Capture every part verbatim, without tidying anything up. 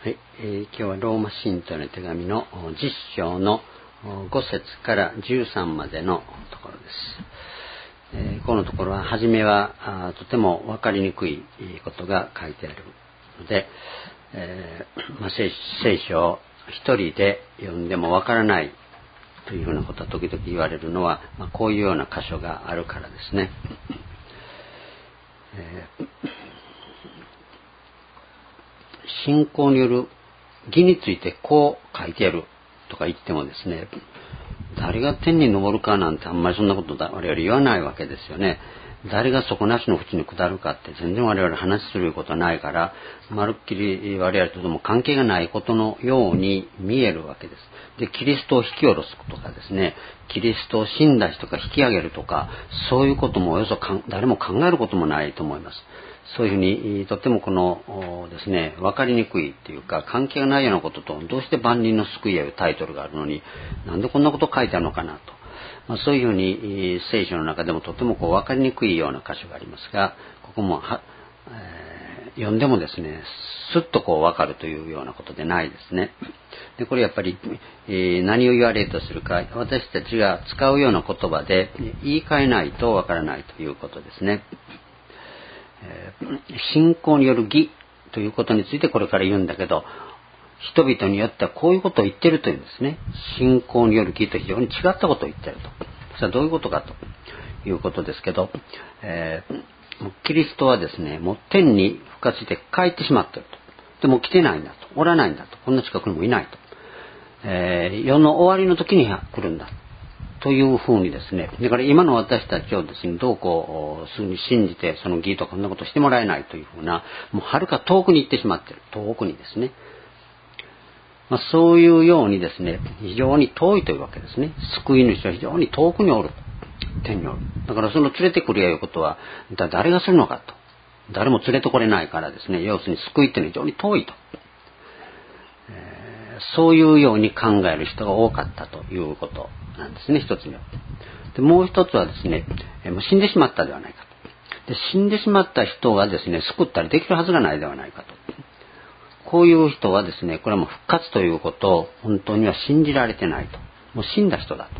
はい、えー、今日はローマ信徒への手紙のじゅっ章のご節からじゅうさんまでのところです。えー、このところは初めはとても分かりにくいことが書いてあるので、えーまあ、聖, 聖書を一人で読んでも分からないというふうなことは時々言われるのは、まあ、こういうような箇所があるからですね。えー信仰による義についてこう書いてあるとか言ってもですね、誰が天に昇るかなんてあんまりそんなこと我々言わないわけですよね。誰が底なしの淵に下るかって全然我々話することはないから、まるっきり我々とも関係がないことのように見えるわけです。で、キリストを引き下ろすとかですね、キリストを死んだ人が引き上げるとか、そういうこともおよそ誰も考えることもないと思います。そういうふうにとってもこのですね、分かりにくいというか関係がないようなことと、どうして万人の救いへというタイトルがあるのになんでこんなこと書いてあるのかなと、まあ、そういうふうに聖書の中でもとてもこう分かりにくいような箇所がありますが、ここもは、えー、読んでもですね、すっとこう分かるというようなことでないですね。でこれやっぱり、えー、何を言われるとするか、私たちが使うような言葉で言い換えないと分からないということですね。信仰による義ということについてこれから言うんだけど、人々によってはこういうことを言ってるというんですね。信仰による義と非常に違ったことを言ってると。それはどういうことかということですけど、えー、キリストはですね、もう天に復活して帰ってしまっていると。でも来てないんだと。おらないんだと。こんな近くにもいないと。えー、世の終わりの時に来るんだというふうにですね、だから今の私たちをですね、どうこうすぐに信じてその義とかこんなことしてもらえないというふうな、もう遥か遠くに行ってしまっている。遠くにですね。まあ、そういうようにですね、非常に遠いというわけですね。救い主は非常に遠くにおる。天におる。だからその連れてくるということは、誰がするのかと。誰も連れてこれないからですね、要するに救いっていうのは非常に遠いと。えー、そういうように考える人が多かったということなんですね、一つには。で、もう一つはですね、もう死んでしまったではないかと。で、死んでしまった人がですね、救ったりできるはずがないではないかと。こういう人はですね、これはもう復活ということを本当には信じられてないと。もう死んだ人だと。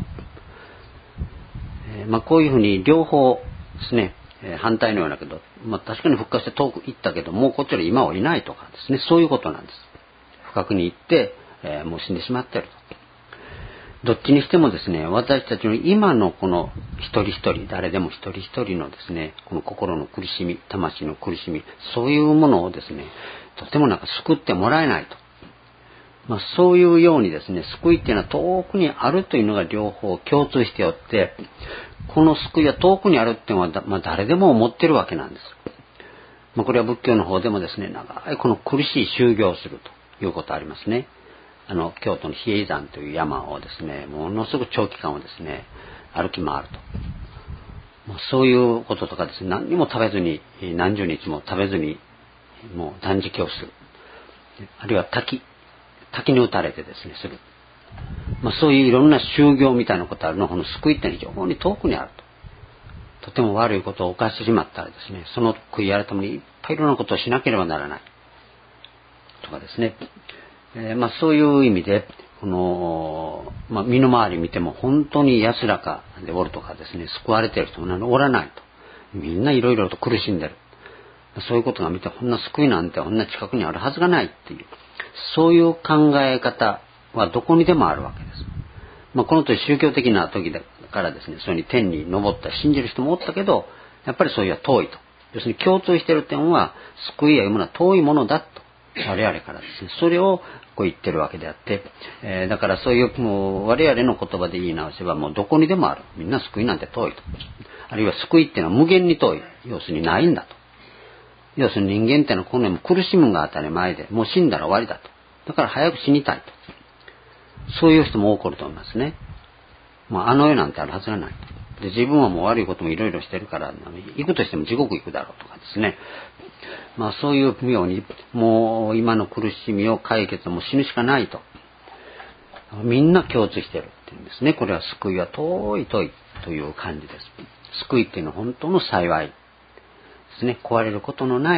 えー、まあこういうふうに両方ですね、えー、反対のようだけど、まあ確かに復活して遠く行ったけど、もうこっちで今はいないとかですね、そういうことなんです。深くに行って、えー、もう死んでしまっていると。どっちにしてもですね、私たちの今のこの一人一人、誰でも一人一人のですね、この心の苦しみ、魂の苦しみ、そういうものをですね、とてもなんか救ってもらえないと。まあそういうようにですね、救いっていうのは遠くにあるというのが両方共通しておって、この救いは遠くにあるっていうのは、まあ、誰でも思ってるわけなんです。まあこれは仏教の方でもですね、長いこの苦しい修行をするということありますね。あの京都の比叡山という山をですね、ものすごく長期間をですね歩き回ると、もうそういうこととかですね、何にも食べずに何十日も食べずにもう断食をする、あるいは滝滝に打たれてですねする、まあ、そういういろんな修行みたいなことあるのこの救いって非常に遠くにあると。とても悪いことを犯してしまったらですね、その悔い改めにいっぱいいろんなことをしなければならないとかですね、えー、まあそういう意味でこの、まあ、身の回り見ても本当に安らかでおるとかですね、救われている人もおらないと、みんないろいろと苦しんでる、そういうことが見てこんな救いなんてこんな近くにあるはずがないっていう、そういう考え方はどこにでもあるわけです。まあ、この時宗教的な時だからですね、そういうふうに天に昇った信じる人もおったけど、やっぱりそういうは遠いと。要するに共通している点は、救いやいうものは遠いものだと。我々からですね、それをこう言ってるわけであって、えー、だからそういうもう我々の言葉で言い直せばもうどこにでもある。みんな救いなんて遠いと。あるいは救いっていうのは無限に遠い。要するにないんだと。要するに人間っていうのはこの世も苦しむが当たり前で、もう死んだら終わりだと。だから早く死にたいと。そういう人も起こると思いますね。まあ、あの世なんてあるはずがない。で、自分はもう悪いこともいろいろしてるから、行くとしても地獄行くだろうとかですね。まあそういうように、もう今の苦しみを解決も死ぬしかないと。みんな共通しているっていうんですね。これは救いは遠い遠いという感じです。救いっていうのは本当の幸いですね。壊れることのない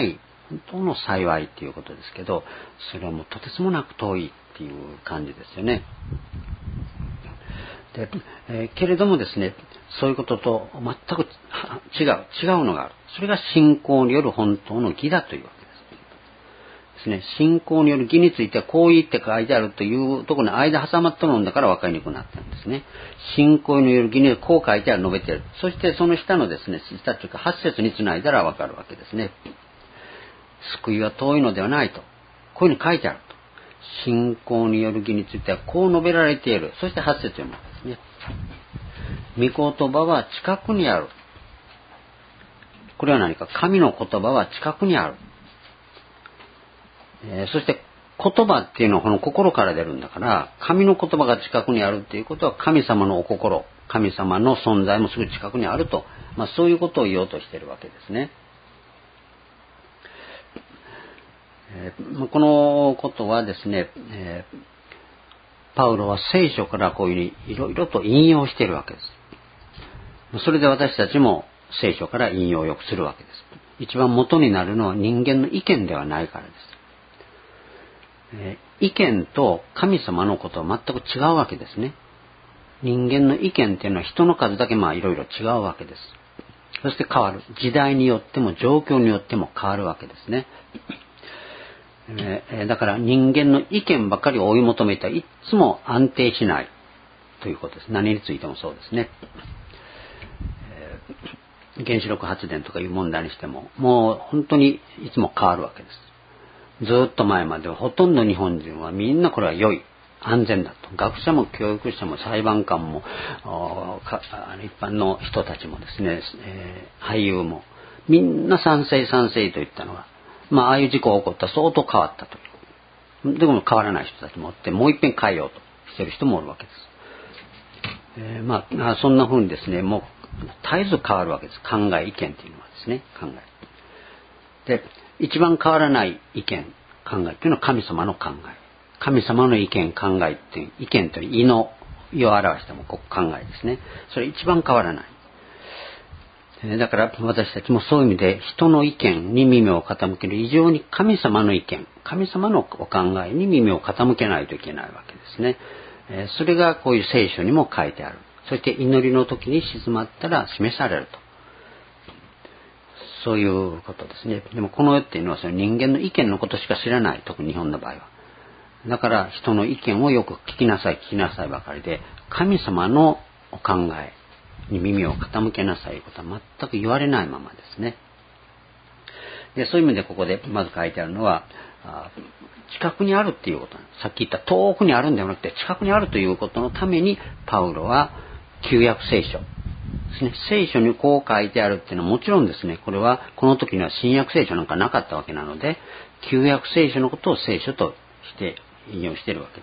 本当の幸いっていうことですけど、それはもうとてつもなく遠いっていう感じですよね。で、えー、けれどもですね、そういうことと全く違う、違うのがある。それが信仰による本当の義だというわけですね。信仰による義についてはこう言って書いてあるというところに間挟まったもんだから分かりにくくなったんですね。信仰による義にはこう書いてある、述べている。そしてその下のですね、下というかはち節につないだら分かるわけですね。救いは遠いのではないと。こういうの書いてあると。信仰による義についてはこう述べられている。そしてはち節読むわけですね。御言葉は近くにある。これは何か、神の言葉は近くにある。えー、そして言葉っていうのはこの心から出るんだから、神の言葉が近くにあるっていうことは神様のお心、神様の存在もすぐ近くにあると、まあ、そういうことを言おうとしているわけですね。えー、このことはですね、えー、パウロは聖書からこういうふうにいろいろと引用しているわけです。それで私たちも聖書から引用をよくするわけです。一番元になるのは人間の意見ではないからです。えー、意見と神様のことは全く違うわけですね。人間の意見っていうのは人の数だけまあいろいろ違うわけです。そして変わる。時代によっても状況によっても変わるわけですね。えー、だから人間の意見ばかりを追い求めたらいつも安定しないということです。何についてもそうですね。えー、原子力発電とかいう問題にしてももう本当にいつも変わるわけです。ずっと前まではほとんど日本人はみんなこれは良い、安全だと。学者も教育者も裁判官も一般の人たちもですね、えー、俳優もみんな賛成賛成といったのは、まあああいう事故が起こったら相当変わったという。でも変わらない人たちもおって、もう一遍変えようとしている人もおるわけです。えー、まあそんな風にですね、もう絶えず変わるわけです。考え、意見っていうのはですね、考え。で、一番変わらない意見、考えっていうのは神様の考え。神様の意見、考えっていう、意見という意の意を表してもこう考えですね。それ一番変わらない。だから私たちもそういう意味で人の意見に耳を傾ける以上に神様の意見、神様のお考えに耳を傾けないといけないわけですね。それがこういう聖書にも書いてある。そして祈りの時に静まったら示されると。そういうことですね。でもこの世っていうのはその人間の意見のことしか知らない。特に日本の場合は。だから人の意見をよく聞きなさい、聞きなさいばかりで、神様のお考えに耳を傾けなさいということは全く言われないままですね。で、そういう意味でここでまず書いてあるのは、近くにあるっていうことなんです。さっき言った遠くにあるんではなくて近くにあるということのためにパウロは旧約聖書ですね。聖書にこう書いてあるっていうのはもちろんですね、これはこの時には新約聖書なんかなかったわけなので、旧約聖書のことを聖書として引用しているわけです。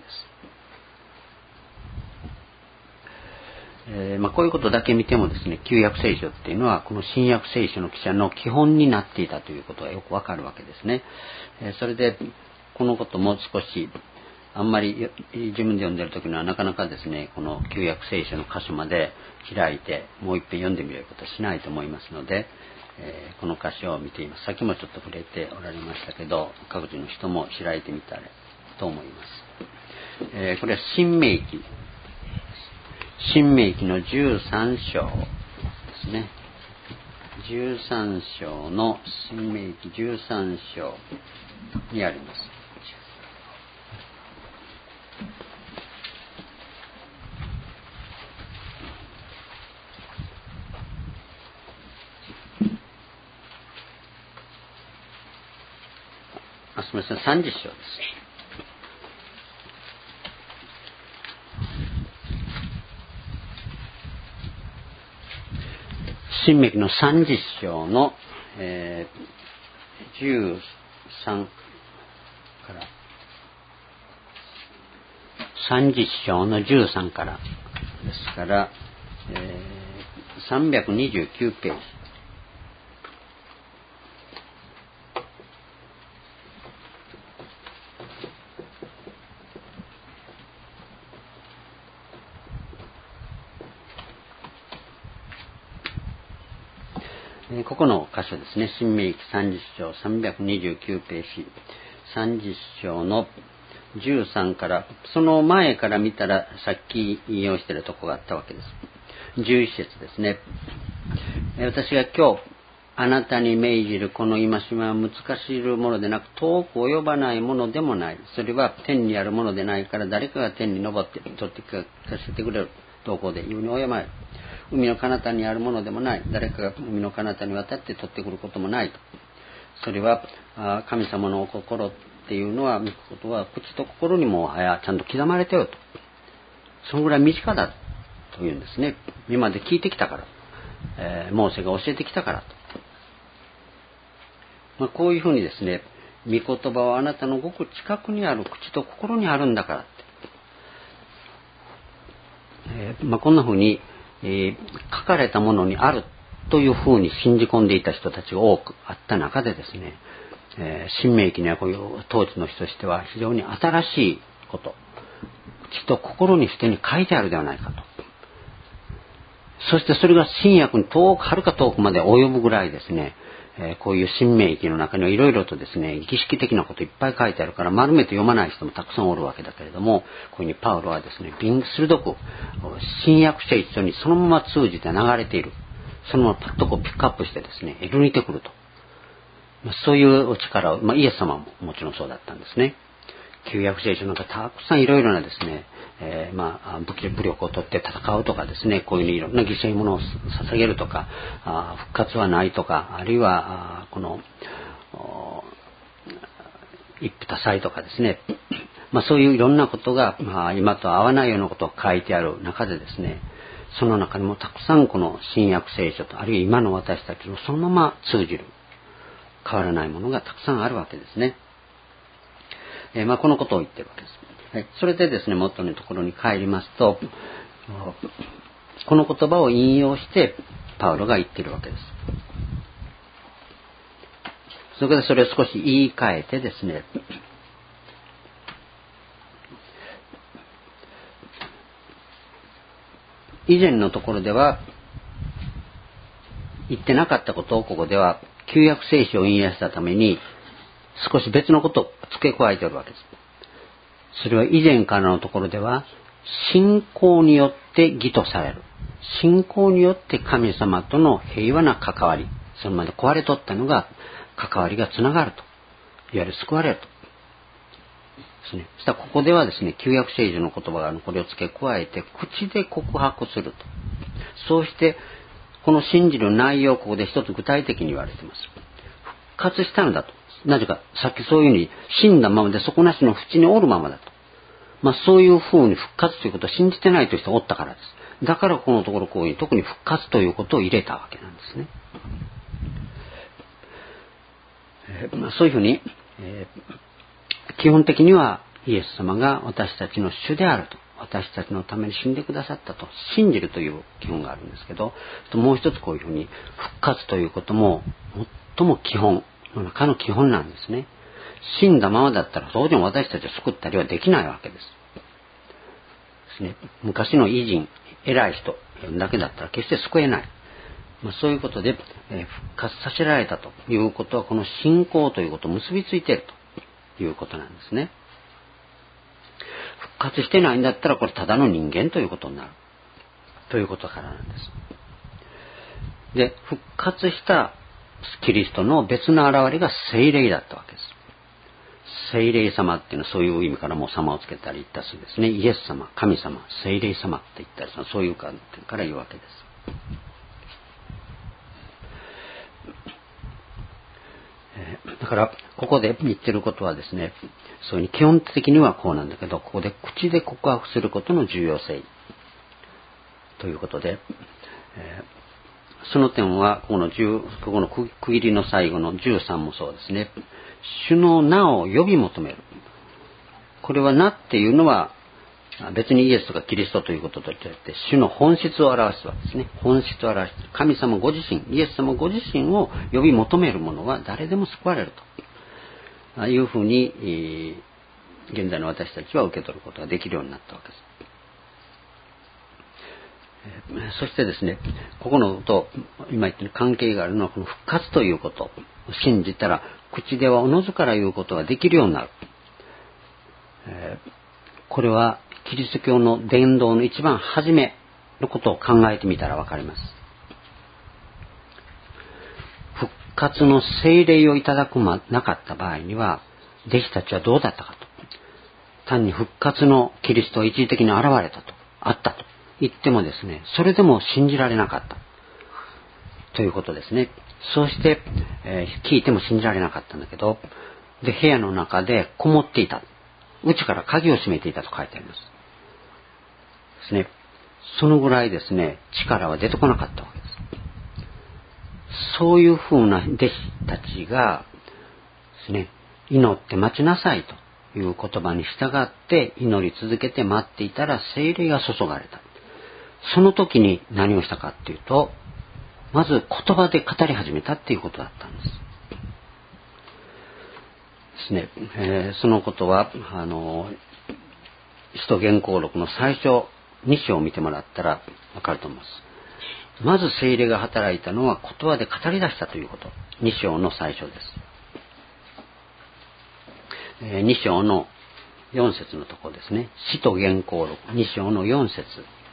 えーまあ、こういうことだけ見てもですね、旧約聖書っていうのはこの新約聖書の記者の基本になっていたということがよくわかるわけですね。えー、それでこのことも少しあんまり自分で読んでる時にはなかなかですね、この旧約聖書の箇所まで開いてもう一遍読んでみることはしないと思いますので、えー、この箇所を見ています。さっきもちょっと触れておられましたけど、各自の人も開いてみたらと思います。えー、これは新明記新明記のじゅうさん章ですね。じゅうさん章の新明記じゅうさん章にあります。あ、すみません、さんじゅっ章です。新明記のさんじゅっ章の、えー、じゅうさんからさんじゅっ章のじゅうさんからですから、えー、さんびゃくにじゅうきゅうページ。 ここの箇所ですね、新明記さんじゅっ章さんびゃくにじゅうきゅうページ、さんじゅっ章のじゅうさんから、その前から見たらさっき引用しているところがあったわけです。じゅういち節ですね。私が今日あなたに命じるこの戒めは難しいものでなく、遠く及ばないものでもない。それは天にあるものでないから、誰かが天に登って取って聞かせてくれる。どこで言うに及ばない。海の彼方にあるものでもない。誰かが海の彼方に渡って取ってくることもないと。それは神様のお心っていうのは、御事は口と心にもはやちゃんと刻まれてると。そのぐらい身近だというんですね。今まで聞いてきたから、えー、モーセが教えてきたからと。まあ、こういうふうにですね、御言葉はあなたのごく近くにある、口と心にあるんだからって、えーまあ、こんなふうに、えー、書かれたものにあるというふうに信じ込んでいた人たちが多くあった中でですね、えー、新明記にはこういう当時の人としては非常に新しいこと、口と心にすでに書いてあるではないかと。そしてそれが新約に遠く、はるか遠くまで及ぶぐらいですね、えー、こういう新明記の中にはいろいろとですね、儀式的なこといっぱい書いてあるから丸めて読まない人もたくさんおるわけだけれども、こういうふうにパウロはですね、鋭く新約聖書にそのまま通じて流れている。そのままパッとこうピックアップしてですね、抜いてくると。まあ、そういう力を、まあ、イエス様ももちろんそうだったんですね。旧約聖書なんかたくさんいろいろなですね、えー、まあ武器武力を取って戦うとかですね、こういういろんな犠牲物を捧げるとか、あ復活はないとか、あるいはあこの一夫多妻とかですね、まあ、そういういろんなことが、まあ、今と合わないようなことを書いてある中でですね、その中にもたくさんこの新約聖書と、あるいは今の私たちのそのまま通じる変わらないものがたくさんあるわけですね。えー、まあこのことを言ってるわけです。はい、それでですね、元のところに帰りますと、この言葉を引用してパウロが言っているわけです。それでそれを少し言い換えてですね、以前のところでは言ってなかったことをここでは旧約聖書を引用したために少し別のことを付け加えているわけです。それは以前からのところでは信仰によって義とされる。信仰によって神様との平和な関わり、それまで壊れとったのが関わりがつながると。いわゆる救われると。ですね。そしたらここではですね、旧約聖書の言葉がこれを付け加えて口で告白すると。そうしてこの信じる内容をここで一つ具体的に言われています。復活したのだと。なぜか、さっきそういうふうに死んだままで底なしの淵におるままだと。まあそういうふうに復活ということを信じてないという人がおったからです。だからこのところこういう、特に復活ということを入れたわけなんですね。えーまあ、そういうふうに、えー、基本的にはイエス様が私たちの主であると。私たちのために死んでくださったと信じるという基本があるんですけど、もう一つこういうふうに復活ということも最も基本の中の基本なんですね。死んだままだったら当然私たちを救ったりはできないわけです。ですね、昔の偉人、偉い人だけだったら決して救えない。まあ、そういうことで、えー、復活させられたということはこの信仰ということと結びついているということなんですね。復活してないんだったらこれただの人間ということになるということからなんです。で、復活したキリストの別の現れが聖霊だったわけです。聖霊様っていうのはそういう意味からもう様をつけたり言ったそうですね。イエス様、神様、聖霊様って言ったりそういう観点から言うわけです。だからここで言ってることはですね、そういう基本的にはこうなんだけど、ここで口で告白することの重要性ということで、えー、その点はこの10ここの区切りの最後のじゅうさんもそうですね。主の名を呼び求める。これは名っていうのは別にイエスとかキリストということといって主の本質を表すわけですね。本質を表す。神様ご自身、イエス様ご自身を呼び求める者は誰でも救われるというふうに現在の私たちは受け取ることができるようになったわけです。 そしてですね、ここのと今言ってる関係があるのはこの復活ということを信じたら、口ではおのずから言うことができるようになる。これはキリスト教の伝道の一番初めのことを考えてみたらわかります。復活の聖霊をいただくまなかった場合には、弟子たちはどうだったかと。単に復活のキリストが一時的に現れたと、あったと言ってもですね、それでも信じられなかったということですね。そして、えー、聞いても信じられなかったんだけど、で部屋の中でこもっていた、内から鍵を閉めていたと書いてありますですね。そのぐらいですね、力は出てこなかったわけです。そういうふうな弟子たちがですね、祈って待ちなさいという言葉に従って祈り続けて待っていたら聖霊が注がれた。その時に何をしたかっていうと、まず言葉で語り始めたっていうことだったんです。ですね、えー、そのことはあの使徒言行録の最初に章を見てもらったらわかると思います。まず聖霊が働いたのは言葉で語り出したということ。に章の最初です。えー、に章のよん節のところですね。使徒言行録に章のよん節。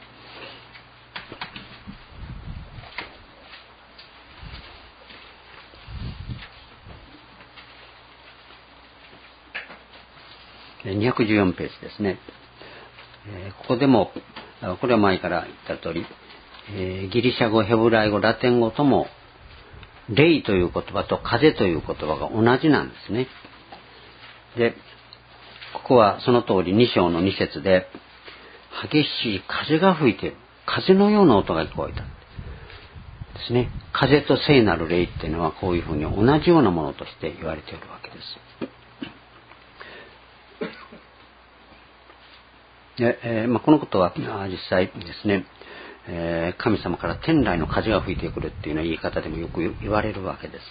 にひゃくじゅうよんページですね。えー、ここでもこれは前から言った通り、えー、ギリシャ語、ヘブライ語、ラテン語とも霊という言葉と風という言葉が同じなんですね。で、ここはその通りに章のに節で激しい風が吹いている、風のような音が聞こえたですね。風と聖なる霊っていうのはこういうふうに同じようなものとして言われているわけです。でえーまあ、このことは実際ですね、えー、神様から天来の風が吹いてくるっていうような言い方でもよく言われるわけです。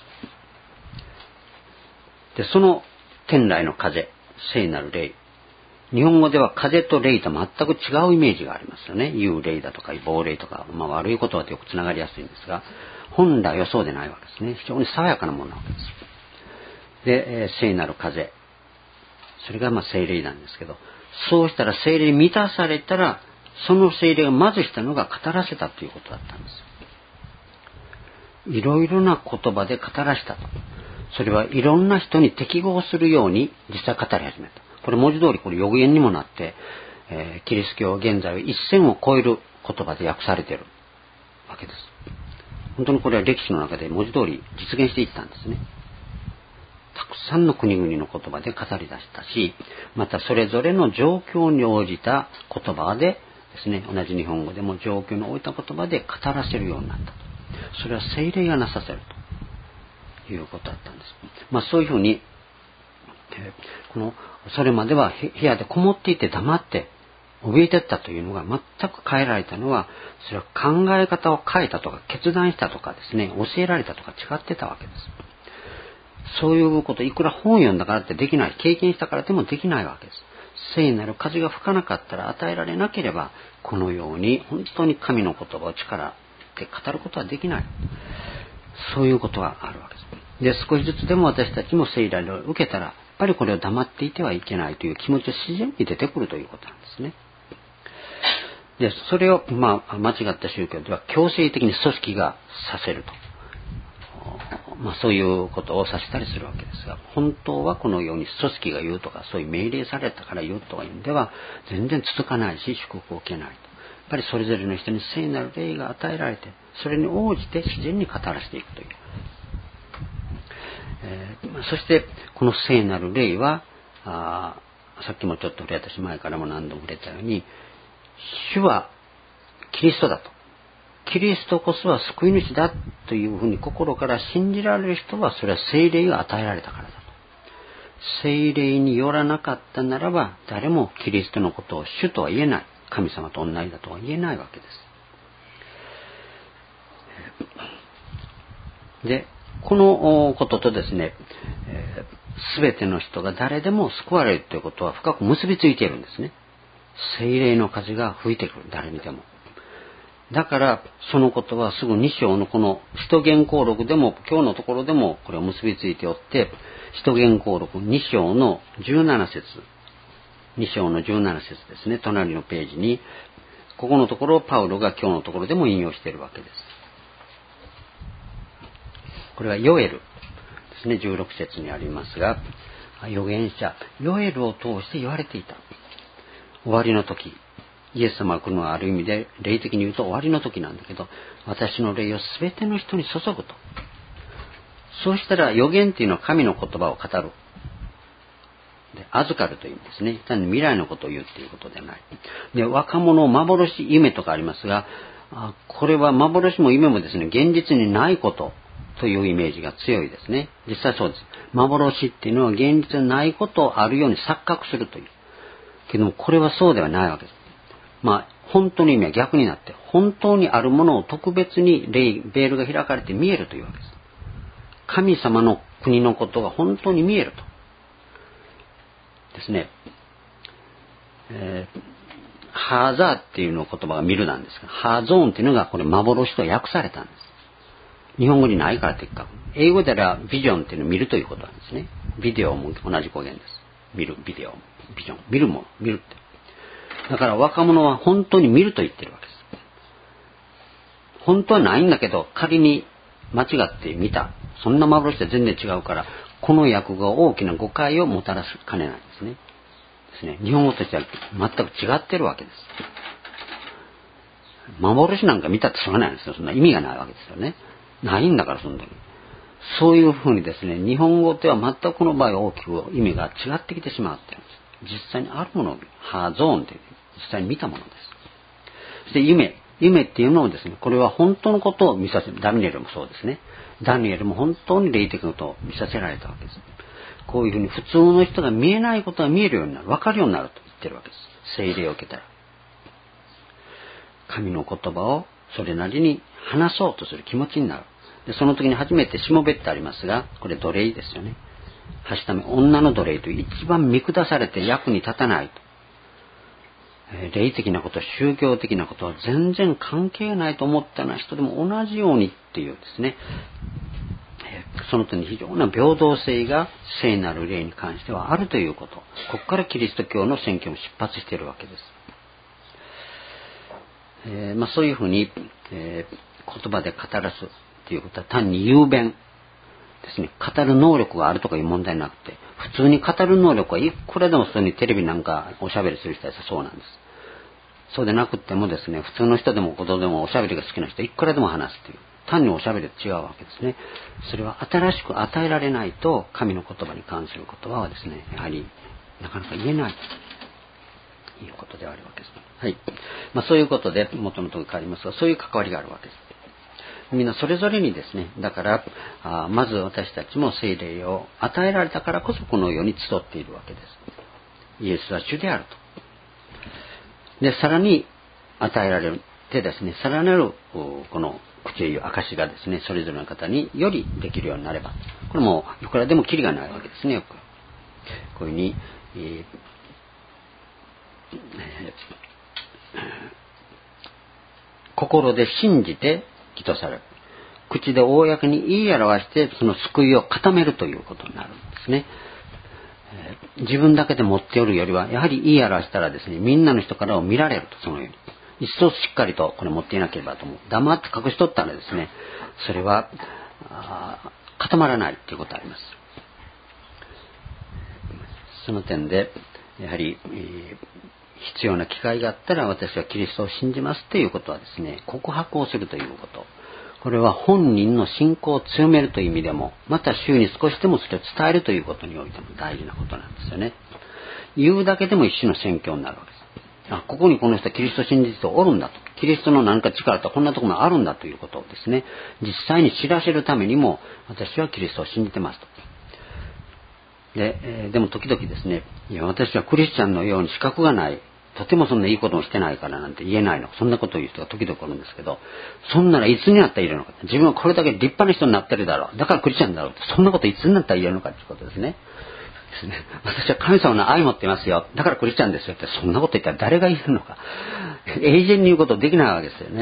で、その天来の風、聖なる霊、日本語では風と霊と全く違うイメージがありますよね。幽霊だとか亡霊とか、まあ、悪い言葉とよくつながりやすいんですが、本来はそうでないわけですね。非常に爽やかなものなわけです。で、えー、聖なる風、それがまあ聖霊なんですけど、そうしたら聖霊に満たされたら、その聖霊がまずしたのが語らせたということだったんです。いろいろな言葉で語らせたと。それはいろんな人に適合するように実際語り始めた。これ文字通りこれ予言にもなって、えー、キリスト教は現在は一千を超える言葉で訳されているわけです。本当にこれは歴史の中で文字通り実現していったんですね。たくさんの国々の言葉で語り出したし、またそれぞれの状況に応じた言葉でですね、同じ日本語でも状況に応じた言葉で語らせるようになったと。それは聖霊がなさせるということだったんです。まあそういうふうに、このそれまでは部屋でこもっていて黙って怯えてったというのが全く変えられたのは、それは考え方を変えたとか決断したとかですね、教えられたとか違ってたわけです。そういうこと、いくら本読んだからってできない、経験したからでもできないわけです。聖なる風が吹かなかったら、与えられなければ、このように本当に神の言葉を力で語ることはできない。そういうことがあるわけです。で、少しずつでも私たちも聖霊を受けたら、やっぱりこれを黙っていてはいけないという気持ちが自然に出てくるということなんですね。で、それを、まあ、間違った宗教では強制的に組織がさせると。まあ、そういうことをさせたりするわけですが、本当はこのように組織が言うとか、そういう命令されたから言うとかいうんでは全然続かないし、祝福を受けないと。やっぱりそれぞれの人に聖なる霊が与えられて、それに応じて自然に語らせていくという、えー、そしてこの聖なる霊はあさっきもちょっと触れたし、前からも何度も触れたように、主はキリストだと、キリストこそは救い主だというふうに心から信じられる人は、それは聖霊が与えられたからだと。聖霊によらなかったならば、誰もキリストのことを主とは言えない、神様と同じだとは言えないわけです。で、このこととですね、すべての人が誰でも救われるということは深く結びついているんですね。聖霊の風が吹いてくる、誰にでも。 だからそのことはすぐに章のこの使徒言行録でも今日のところでもこれを結びついておって、使徒言行録に章のじゅうなな節、に章のじゅうなな節ですね、隣のページにここのところをパウロが今日のところでも引用しているわけです。これはヨエルですね、じゅうろく節にありますが、預言者ヨエルを通して言われていた。終わりの時、イエス様が来るのはある意味で霊的に言うと終わりの時なんだけど、私の霊をすべての人に注ぐと。そうしたら預言っていうのは神の言葉を語る。で、預かるという意味ですね。単に未来のことを言うっていうことではない。で、若者幻、夢とかありますが、あこれは幻も夢もですね、現実にないことというイメージが強いですね。実際そうです。幻っていうのは現実にないことをあるように錯覚するという。けどもこれはそうではないわけです。まあ、本当の意味は逆になって、本当にあるものを特別に霊、ベールが開かれて見えるというわけです。神様の国のことが本当に見えると。ですね。えー、ハーザーっていうの言葉が見るなんですが、ハーゾーンっていうのがこれ幻と訳されたんです。日本語にないから的確。英語ではビジョンっていうのを見るということなんですね。ビデオも同じ語源です。見る、ビデオ、ビジョン。見るもの、見るって。だから若者は本当に見ると言ってるわけです。本当はないんだけど、仮に間違って見た。そんな幻と全然違うから、この訳が大きな誤解をもたらしかねないんですね。ですね。日本語としては全く違ってるわけです。幻なんか見たってしょうがないんですよ。そんな意味がないわけですよね。ないんだから、そんなに。そういうふうにですね、日本語では全くこの場合は大きく意味が違ってきてしまっているんです。実際にあるものをハーゾーンで実際に見たものです。そして夢、夢っていうのをですね、これは本当のことを見させる。ダニエルもそうですね。ダニエルも本当に霊的なことを見させられたわけです。こういうふうに普通の人が見えないことが見えるようになる、分かるようになると言ってるわけです。聖霊を受けたら。神の言葉をそれなりに話そうとする気持ちになる。でその時に初めてしもべってありますが、これ奴隷ですよね。はしため、女の奴隷という一番見下されて役に立たないと。えー、霊的なこと、宗教的なことは全然関係ないと思ったような人でも同じようにっていうですね、えー、その点に非常な平等性が聖なる霊に関してはあるということ。ここからキリスト教の宣教も出発しているわけです。えーまあ、そういうふうに、えー、言葉で語らすということは単に雄弁ですね。語る能力があるとかいう問題なくて、普通に語る能力はいくらでも普通にテレビなんかおしゃべりする人はそうなんです。そうでなくてもですね、普通の人でも子供でもおしゃべりが好きな人はいくらでも話すという。単におしゃべりと違うわけですね。それは新しく与えられないと神の言葉に関する言葉はですね、やはりなかなか言えないということであるわけです。はい。まあそういうことで元のところ変わりますが、そういう関わりがあるわけです。みんなそれぞれにですね、だからあまず私たちも聖霊を与えられたからこそこの世に集っているわけです。イエスは主であると。でさらに与えられてですね、さらなるこの口を言う証がですね、それぞれの方によりできるようになれば、これもいくらでもキリがないわけですね。よくこういうふうに、えーえー、心で信じて義とされる。口で公に言い表してその救いを固めるということになるんですね。えー、自分だけで持っておるよりはやはり言い表したらですね、みんなの人からを見られると、そのように一層しっかりとこれ持っていなければと思う。黙って隠しとったらですね、それは固まらないということがあります。その点でやはり、えー、必要な機会があったら私はキリストを信じますということはですね、告白をするということ。これは本人の信仰を強めるという意味でも、また周囲に少しでもそれを伝えるということにおいても大事なことなんですよね。言うだけでも一種の宣教になるわけです。あ、ここにこの人はキリストを信じる人おるんだと。キリストの何か力とこんなところもあるんだということをですね、実際に知らせるためにも私はキリストを信じてますと。で、えー、でも時々ですね、いや私はクリスチャンのように資格がない。とてもそんないいこともしてないからなんて言えないの。そんなことを言う人が時々おるんですけど、そんならいつになったら言えるのか。自分はこれだけ立派な人になってるだろう。だからクリスチャンだろう。そんなこといつになったら言えるのかということですね。ですね。私は神様の愛持ってますよ。だからクリスチャンですよって、そんなこと言ったら誰が言えるのか。永遠に言うことできないわけですよね。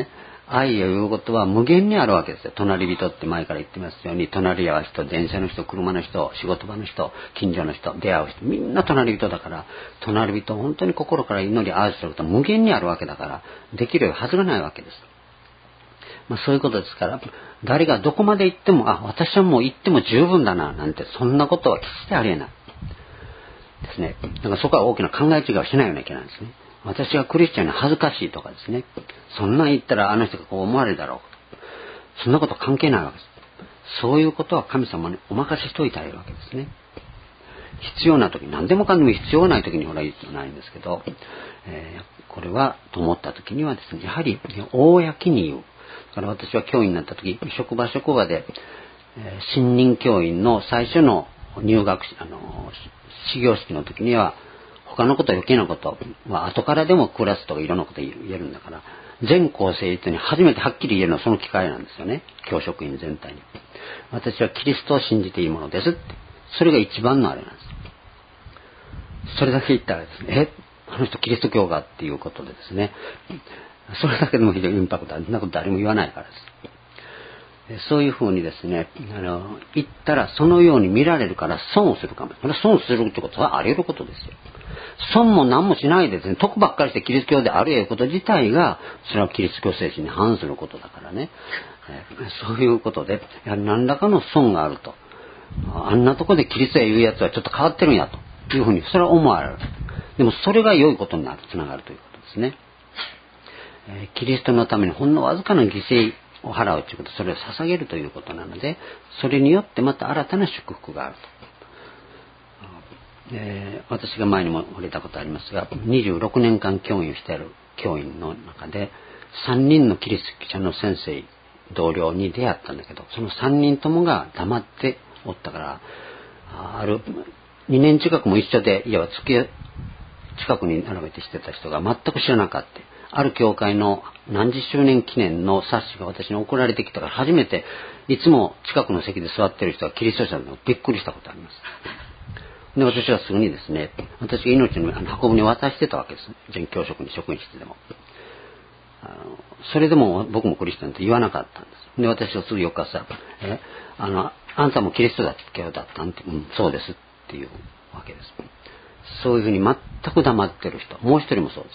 愛をいうことは無限にあるわけですよ。隣人って前から言ってますように、隣り合う人、電車の人、車の人、仕事場の人、近所の人、出会う人、みんな隣人だから、隣人を本当に心から祈り愛することは無限にあるわけだから、できるはずがないわけです。まあ、そういうことですから、誰がどこまで行っても、あ、私はもう行っても十分だな、なんて、そんなことは決してありえない。ですね。だからそこは大きな考え違いをしないようなきゃいけないんですね。私がクリスチャンに恥ずかしいとかですね。そんなん言ったらあの人がこう思われるだろう。そんなこと関係ないわけです。そういうことは神様にお任せしといてあげるわけですね。必要な時、何でもかんでも必要ない時にほら言ってないんですけど、えー、これはと思った時にはですね、やはり公に言う。だから私は教員になった時、職場職場で、えー、新任教員の最初の入学あの始業式の時には、他のこと余計なことは後からでもクラスとかいろんなこと言えるんだから、全校生徒に初めてはっきり言えるのはその機会なんですよね。教職員全体に。私はキリストを信じていいものですって。それが一番のあれなんです。それだけ言ったらですね、え、あの人キリスト教がっていうことでですね、それだけでも非常にインパクトある。そんなこと誰も言わないからです。そういうふうにですね、あの、言ったらそのように見られるから損をするかも。これは損するってことはあり得ることですよ。損も何もしないでですね、得ばっかりしてキリスト教であるいうこと自体が、それはキリスト教精神に反することだからね。えー、そういうことで、やはり何らかの損があると。あんなとこでキリストへ言うやつはちょっと変わってるんやというふうに、それは思われる。でもそれが良いことになる、つながるということですね。えー、キリストのためにほんのわずかな犠牲を払うということ、それを捧げるということなので、それによってまた新たな祝福があると。えー、私が前にも触れたことありますが、にじゅうろくねんかん教員をしている教員の中でさんにんのキリスト教の先生同僚に出会ったんだけど、そのさんにんともが黙っておったから、あるにねん近くも一緒で、いや付き合い近くに並べてしてた人が全く知らなかった。ある教会の何十周年記念の冊子が私に送られてきたから、初めていつも近くの席で座っている人がキリスト者なのをびっくりしたことあります。で、私はすぐにですね、私が命の運ぶに渡してたわけです。全教職に職員室でも。あのそれでも僕もクリスチャンって言わなかったんです。で、私はすぐ翌朝、え、あの、あんたもキリスト教だったんって、うん、そうですっていうわけです。そういうふうに全く黙ってる人、もう一人もそうです。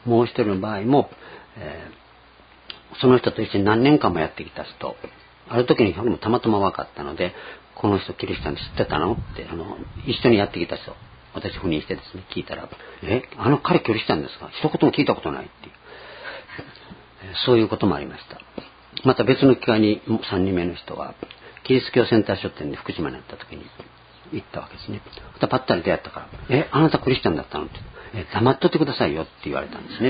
もう一人の場合も、えー、その人と一緒に何年間もやってきた人、ある時にもたまたま分かったので、この人キリストに知ってたのって、あの、一緒にやってきた人、私赴任してですね、聞いたら、え、あの彼キリストですか？一言も聞いたことないっていう。そういうこともありました。また別の機会にさんにんめの人は、キリスト教センター書店で福島に行った時に行ったわけですね。またパッタリ出会ったから、え、あなたクリスチャンだったのって、え、黙っとってくださいよって言われたんですね。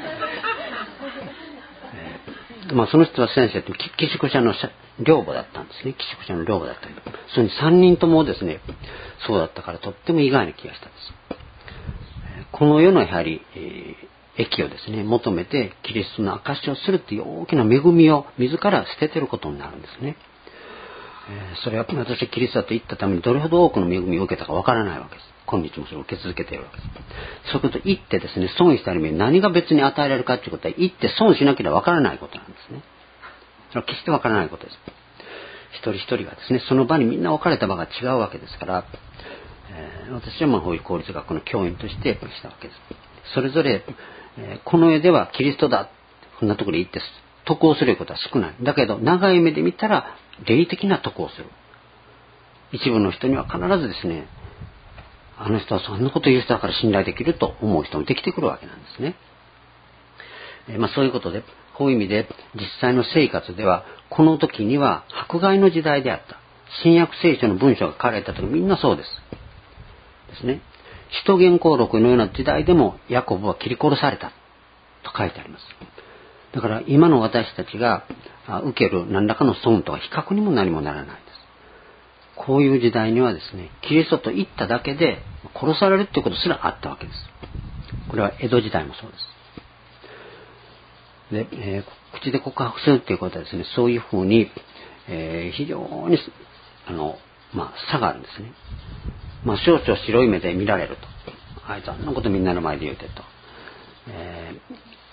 えー、まあその人は先生と寄宿舎の寮母だったんですね。寄宿舎の寮母だったけど、それにさんにんともですね、そうだったからとっても意外な気がしたんです。この世のやはり、えー益をですね、求めてキリストの証しをするっていう大きな恵みを自ら捨ててることになるんですね。えー、それは私はキリストだと言ったためにどれほど多くの恵みを受けたかわからないわけです。今日もそれを受け続けているわけです。そういうこと言ってですね、損したりに何が別に与えられるかということは言って損しなければわからないことなんですね。それは決してわからないことです。一人一人がですね、その場にみんな置かれた場が違うわけですから、えー、私はまあこういう公立学校の教員としてしたわけです。それぞれこの世ではキリストだ、こんなところで言って得をすることは少ない。だけど長い目で見たら霊的な得をする。一部の人には必ずですね、あの人はそんなこと言う人だから信頼できると思う人もできてくるわけなんですね。えまあそういうことで、こういう意味で実際の生活ではこの時には迫害の時代であった。新約聖書の文章が書かれた時みんなそうです。ですね。使徒言行録のような時代でもヤコブは切り殺されたと書いてあります。だから今の私たちが受ける何らかの損とは比較にも何もならないです。こういう時代にはですね、キリストと言っただけで殺されるということすらあったわけです。これは江戸時代もそうです。で、えー、口で告白するということはですね、そういうふうに、えー、非常にあの、まあ、差があるんですね。まあ、少々白い目で見られると。あいつあんなことみんなの前で言うてと。えー、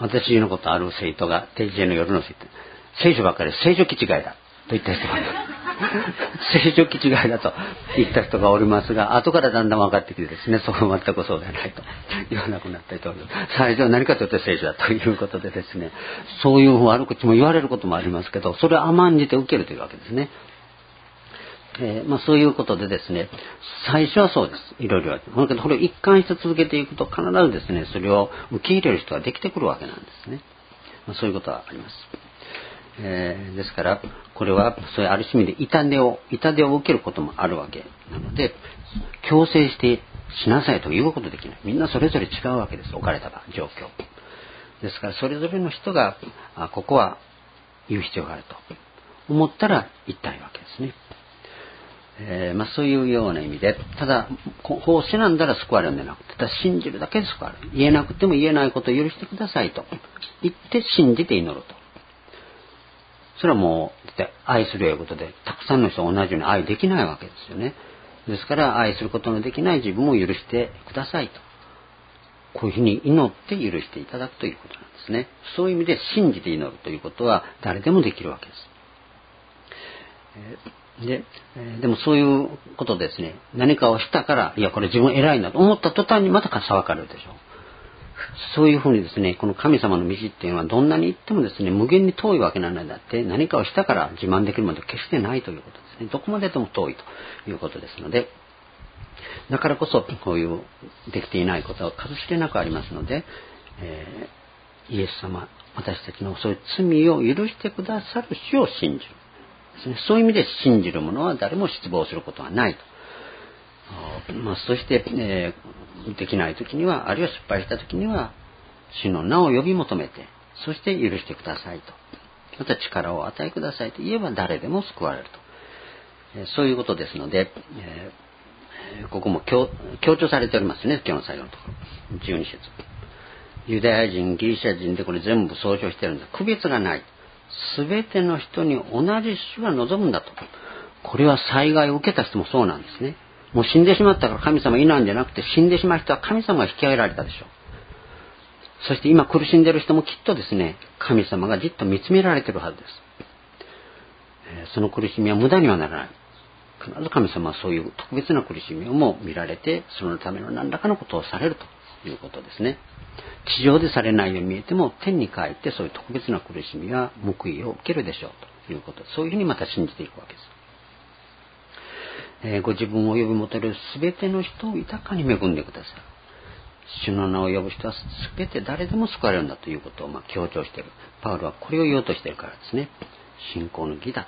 私のことある生徒が、定時制の夜の生徒、聖書ばっかり聖書気違いだと言った人が聖書気違いだと言った人がおりますが、後からだんだん分かってきてですね、そこは全くそうではないと言わなくなった人が、最初は何かというと聖書だということでですね、そういう悪口も言われることもありますけど、それを甘んじて受けるというわけですね。えーまあ、そういうことでですね、最初はそうです。いろいろ。だけど、これを一貫して続けていくと、必ずですね、それを受け入れる人ができてくるわけなんですね。まあ、そういうことはあります。えー、ですから、これは、そういうある意味で痛手を、痛手を受けることもあるわけなので、強制してしなさいということできない。みんなそれぞれ違うわけです。置かれた状況。ですから、それぞれの人が、あ、ここは言う必要があると思ったら言ったいわけですね。えーまあ、そういうような意味で、ただこうしなんだら救われるんじゃなくて、ただ信じるだけで救われる。言えなくても言えないことを許してくださいと言って信じて祈ると。それはもう愛するということで、たくさんの人は同じように愛できないわけですよね。ですから愛することのできない自分を許してくださいと、こういうふうに祈って許していただくということなんですね。そういう意味で信じて祈るということは誰でもできるわけです。えーで, でもそういうことですね、何かをしたから、いやこれ自分偉いなと思った途端にまた騒がれるでしょう。そういうふうにですね、この神様の道っていうのはどんなに言ってもですね、無限に遠いわけなんだって、何かをしたから自慢できるまで決してないということですね。どこまででも遠いということですので、だからこそこういうできていないことは数知れなくありますので、えー、イエス様、私たちのそういう罪を許してくださる主を信じる。そういう意味で信じる者は誰も失望することはないと。まあ、そして、えー、できないときには、あるいは失敗したときには、主の名を呼び求めて、そして許してくださいと。また力を与えくださいと言えば誰でも救われると。えー、そういうことですので、えー、ここも 強, 強調されておりますね、今日の最後のところ。じゅうに節。ユダヤ人、ギリシャ人でこれ全部総称しているんです。区別がない。すべての人に同じ主が望むんだと。これは災害を受けた人もそうなんですね。もう死んでしまったから神様いないんじゃなくて、死んでしまった人は神様が引き上げられたでしょう。そして今苦しんでいる人もきっとですね、神様がじっと見つめられているはずです。えー、その苦しみは無駄にはならない。必ず神様はそういう特別な苦しみをも見られて、そのための何らかのことをされるということですね。地上でされないように見えても天に帰ってそういう特別な苦しみは報いを受けるでしょうということ、そういうふうにまた信じていくわけです。えー、ご自分を呼び求めるすべての人を豊かに恵んでください。主の名を呼ぶ人はすべて誰でも救われるんだということをまあ強調している。パウロはこれを言おうとしているからですね。信仰の義だと、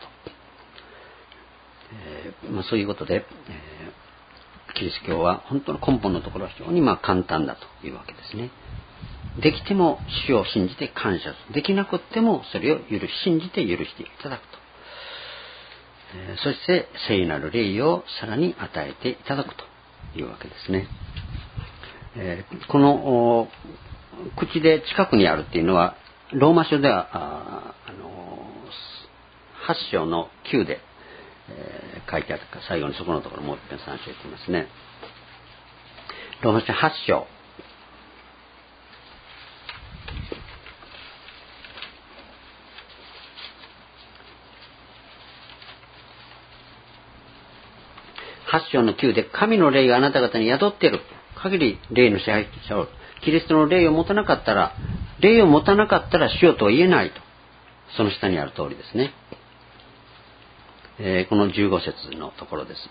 えーまあ、そういうことで、えー、キリスト教は本当の根本のところは非常にまあ簡単だというわけですね。できても主を信じて感謝する。できなくってもそれを許し信じて許していただくと、えー、そして聖なる霊をさらに与えていただくというわけですね。えー、この口で近くにあるっていうのはローマ書では あ, あのはち章のきゅうで、えー、書いてあるか、最後にそこのところもう一遍参照していますね。ローマ書はち章はち章のきゅうで、神の霊があなた方に宿っている限り霊の支配者を、キリストの霊を持たなかったら、霊を持たなかったら主よとは言えないと。その下にある通りですね。えー、このじゅうご節のところです。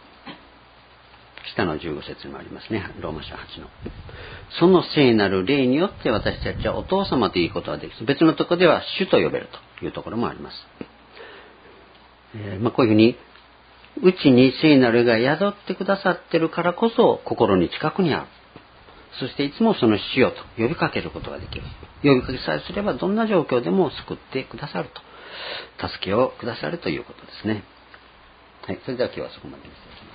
下のじゅうご節にもありますね。ローマ書はちの。その聖なる霊によって私たちはお父様ということができる。別のところでは主と呼べるというところもあります。えーまあ、こういうふうに、うちに聖なる霊が宿ってくださっているからこそ心に近くにある。そしていつもその主よと呼びかけることができる。呼びかけさえすればどんな状況でも救ってくださると。助けをくださるということですね。はい、それでは今日はそこまでにしていきます。